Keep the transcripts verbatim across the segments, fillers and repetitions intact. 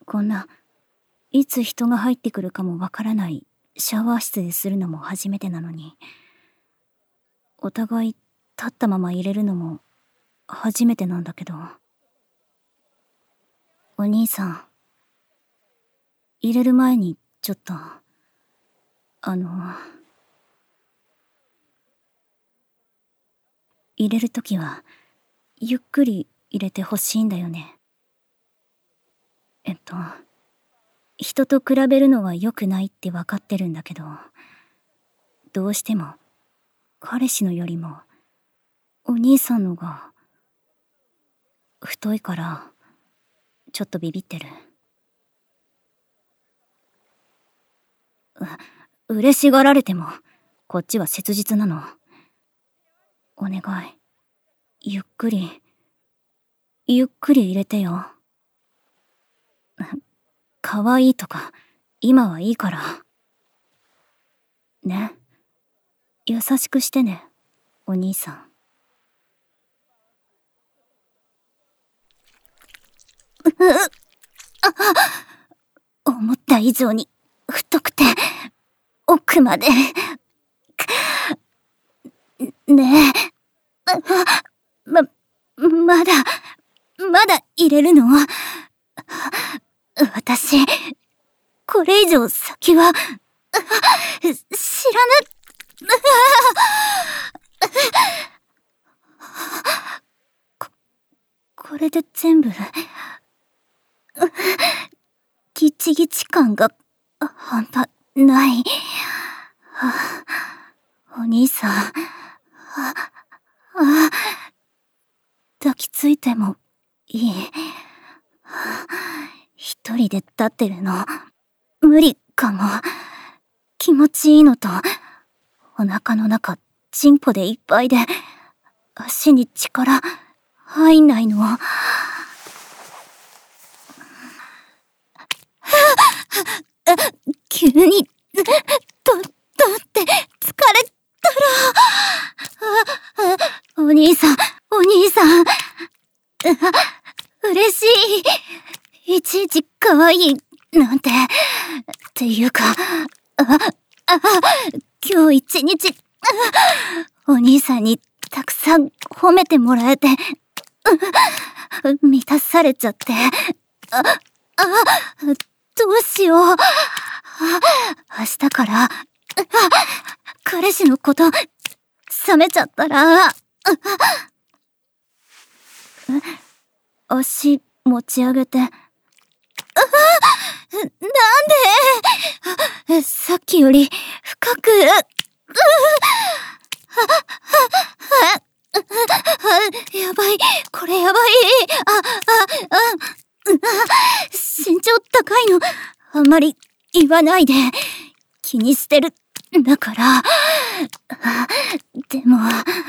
こんないつ人が入ってくるかもわからないシャワー室でするのも初めてなのに、お互い立ったまま入れるのも初めてなんだけど。お兄さん、入れる前にちょっとあの入れるときはゆっくり入れてほしいんだよね。えっと人と比べるのは良くないって分かってるんだけど、どうしても彼氏のよりもお兄さんのが太いからちょっとビビってる。う嬉しがられてもこっちは切実なの。お願い、ゆっくりゆっくり入れてよ。可愛いとか今はいいからね。優しくしてね、お兄さん。思った以上に太くて奥まで。ねえ、ま、まだまだ入れるの？私これ以上先は知らぬ。ここれで全部ギチギチ感が半端ない。お兄さん、ああ抱きついてもいい？一人で立ってるの無理かも。気持ちいいのとお腹の中チンポでいっぱいで足に力入んないの。急にどどって疲れたら。お兄さんお兄さん、嬉しい。いちいち可愛いなんて。っていうか、ああ今日一日お兄さんにたくさん褒めてもらえて満たされちゃって、ああどうしよう。明日から彼氏のこと冷めちゃったら。足持ち上げて。なんでさっきより深く。やばい、これやばい。あ、あ、あ、身長高いのあんまり言わないで。気にしてるんだから。でも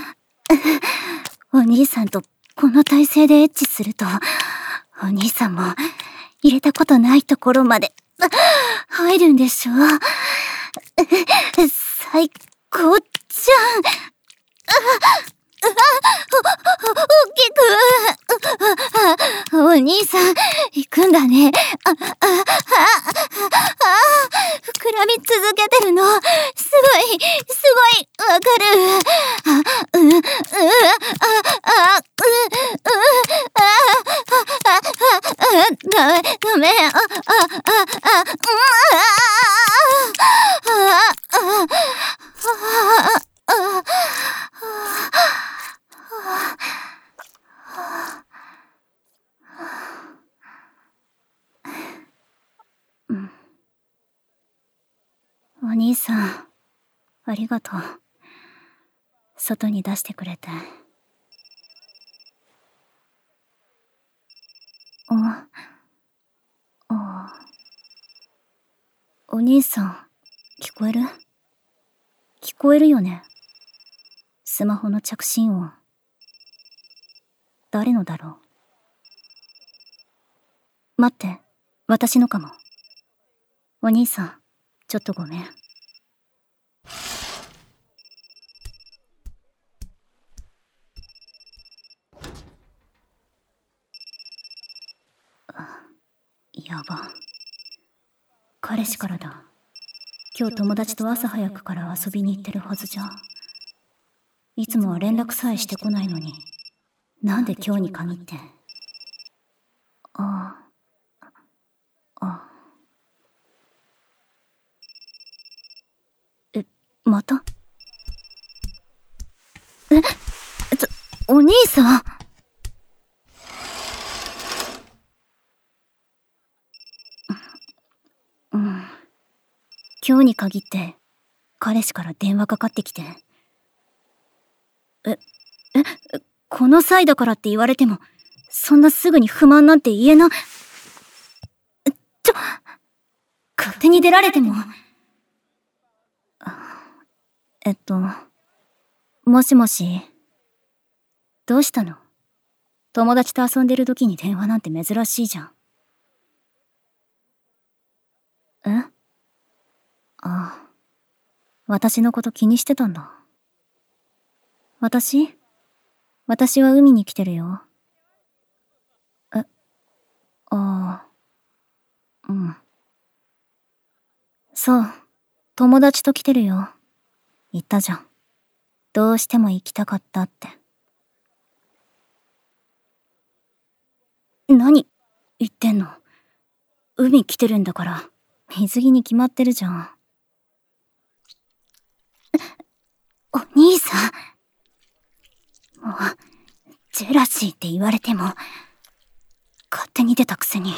お兄さんとこの体勢でエッチすると、お兄さんも入れたことないところまで入るんでしょ。最高じゃん。大きく。お兄さん行くんだね。あ、あ、あ、あ、膨らみ続けてるのすごいすごいわかる。あ、う、う、あ、あ、う、う、あ、あ、あ、ダメダメ。あ、あ、あ、あ、うん、あ、あ、あ、あ、うん、お兄さんありがとう。外に出してくれて。ああ、お兄さん聞こえる？聞こえるよね？スマホの着信音。誰のだろう？待って、私のかも。お兄さんちょっとごめん。 やば。彼氏からだ。今日友達と朝早くから遊びに行ってるはずじゃ。いつもは連絡さえしてこないのに、なんで今日に限って。ああ。あ。え、また？え、ちょ、お兄さん。うん。今日に限って、彼氏から電話かかってきて。え、え、この際だからって言われても、そんなすぐに不満なんて言えな。ちょ、勝手に出られても。えっと、もしもし。どうしたの？友達と遊んでる時に電話なんて珍しいじゃん。え？ああ。私のこと気にしてたんだ。私？私は海に来てるよ。え？ああ。うん。そう。友達と来てるよ。言ったじゃん。どうしても行きたかったって。何言ってんの？海来てるんだから、水着に決まってるじゃん。お兄さん。もう、ジェラシーって言われても、勝手に出たくせに。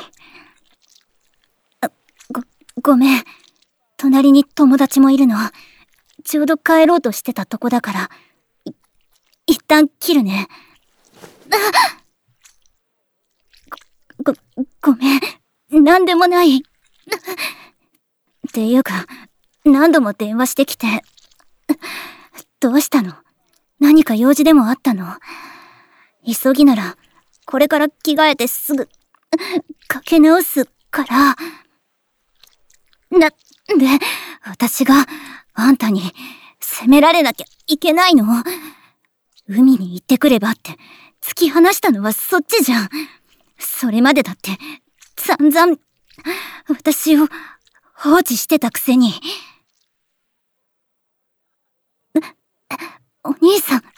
ご、ごめん。隣に友達もいるの。ちょうど帰ろうとしてたとこだから、い、一旦切るね。ご、ご、ごめん。なんでもない。っていうか、何度も電話してきて。どうしたの？何か用事でもあったの？急ぎなら、これから着替えてすぐ、かけ直すから。な、で、私があんたに責められなきゃいけないの？海に行ってくればって突き放したのはそっちじゃん。それまでだって散々私を放置してたくせに。お兄さん。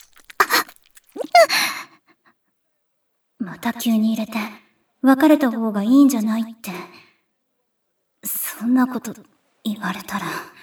また急に入れて別れた方がいいんじゃないって。そんなこと言われたら。